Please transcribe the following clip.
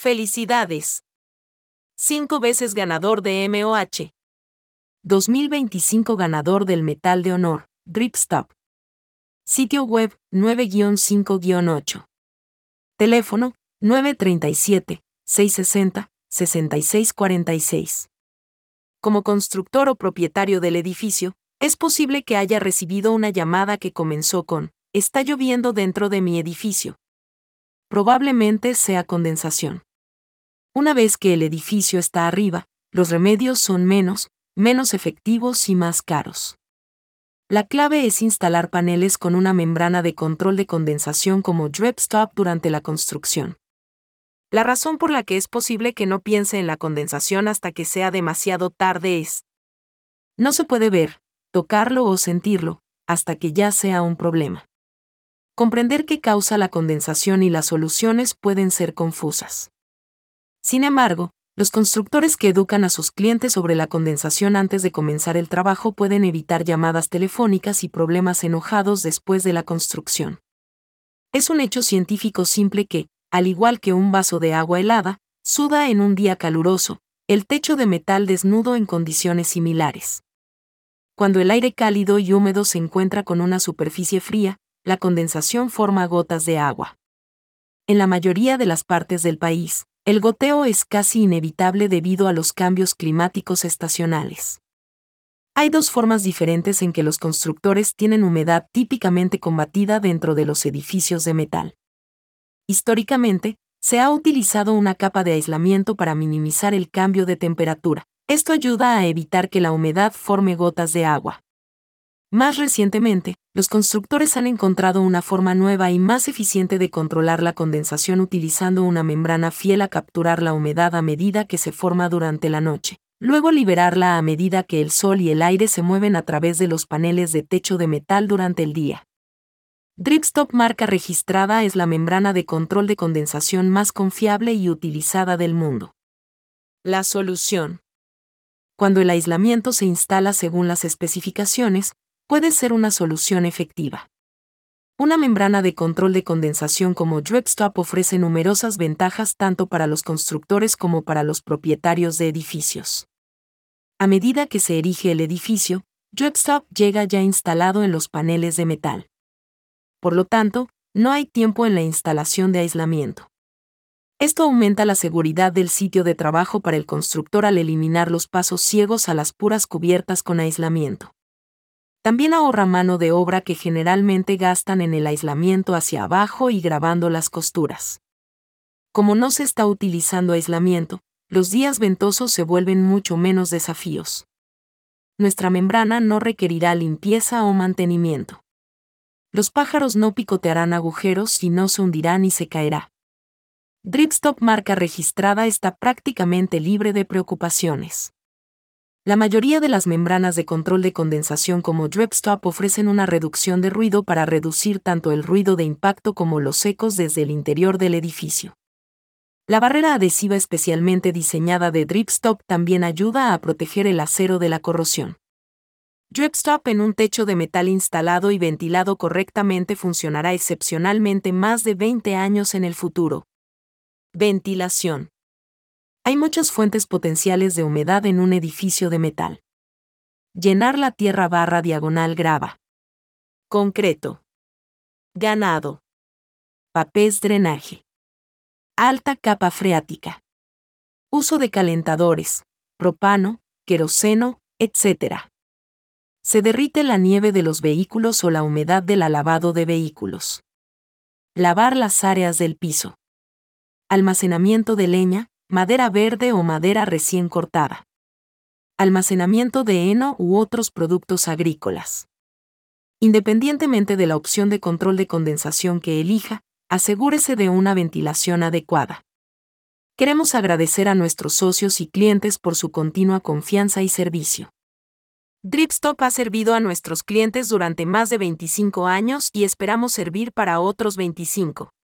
¡Felicidades! 5 veces ganador de MOH. 2025 ganador del Metal de Honor, DripStop. Sitio web 9-5-8. Teléfono 937-660-6646. Como constructor o propietario del edificio, es posible que haya recibido una llamada que comenzó con: "Está lloviendo dentro de mi edificio". Probablemente sea condensación. Una vez que el edificio está arriba, los remedios son menos efectivos y más caros. La clave es instalar paneles con una membrana de control de condensación como DripStop durante la construcción. La razón por la que es posible que no piense en la condensación hasta que sea demasiado tarde es: no se puede ver, tocarlo o sentirlo, hasta que ya sea un problema. Comprender qué causa la condensación y las soluciones pueden ser confusas. Sin embargo, los constructores que educan a sus clientes sobre la condensación antes de comenzar el trabajo pueden evitar llamadas telefónicas y problemas enojados después de la construcción. Es un hecho científico simple que, al igual que un vaso de agua helada, suda en un día caluroso, el techo de metal desnudo en condiciones similares. Cuando el aire cálido y húmedo se encuentra con una superficie fría, la condensación forma gotas de agua. En la mayoría de las partes del país, el goteo es casi inevitable debido a los cambios climáticos estacionales. Hay dos formas diferentes en que los constructores tienen humedad típicamente combatida dentro de los edificios de metal. Históricamente, se ha utilizado una capa de aislamiento para minimizar el cambio de temperatura. Esto ayuda a evitar que la humedad forme gotas de agua. Más recientemente, los constructores han encontrado una forma nueva y más eficiente de controlar la condensación utilizando una membrana fiel a capturar la humedad a medida que se forma durante la noche, luego liberarla a medida que el sol y el aire se mueven a través de los paneles de techo de metal durante el día. DripStop, marca registrada, es la membrana de control de condensación más confiable y utilizada del mundo. La solución. Cuando el aislamiento se instala según las especificaciones, puede ser una solución efectiva. Una membrana de control de condensación como DripStop ofrece numerosas ventajas tanto para los constructores como para los propietarios de edificios. A medida que se erige el edificio, DripStop llega ya instalado en los paneles de metal. Por lo tanto, no hay tiempo en la instalación de aislamiento. Esto aumenta la seguridad del sitio de trabajo para el constructor al eliminar los pasos ciegos a las puras cubiertas con aislamiento. También ahorra mano de obra que generalmente gastan en el aislamiento hacia abajo y grabando las costuras. Como no se está utilizando aislamiento, los días ventosos se vuelven mucho menos desafíos. Nuestra membrana no requerirá limpieza o mantenimiento. Los pájaros no picotearán agujeros y no se hundirán y se caerá. DripStop, marca registrada, está prácticamente libre de preocupaciones. La mayoría de las membranas de control de condensación como DripStop ofrecen una reducción de ruido para reducir tanto el ruido de impacto como los ecos desde el interior del edificio. La barrera adhesiva especialmente diseñada de DripStop también ayuda a proteger el acero de la corrosión. DripStop en un techo de metal instalado y ventilado correctamente funcionará excepcionalmente más de 20 años en el futuro. Ventilación. Hay muchas fuentes potenciales de humedad en un edificio de metal. Llenar la tierra /diagonal grava. Concreto. Ganado. Papel drenaje. Alta capa freática. Uso de calentadores, propano, queroseno, etc. Se derrite la nieve de los vehículos o la humedad del lavado de vehículos. Lavar las áreas del piso. Almacenamiento de leña, madera verde o madera recién cortada. Almacenamiento de heno u otros productos agrícolas. Independientemente de la opción de control de condensación que elija, asegúrese de una ventilación adecuada. Queremos agradecer a nuestros socios y clientes por su continua confianza y servicio. DripStop ha servido a nuestros clientes durante más de 25 años y esperamos servir para otros 25.